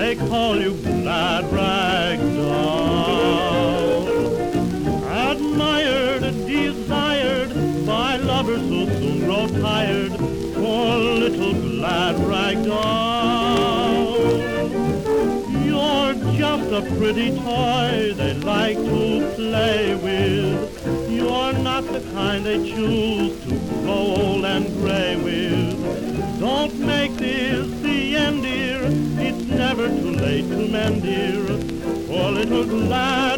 they call you glad rag doll. Admired, desired by lovers who soon grow tired, poor little glad rag doll. You're just a pretty toy they like to play with. You're not the kind they choose to grow old and gray with. Don't make this the end, dear. It's never too late to mend, dear. Poor little glad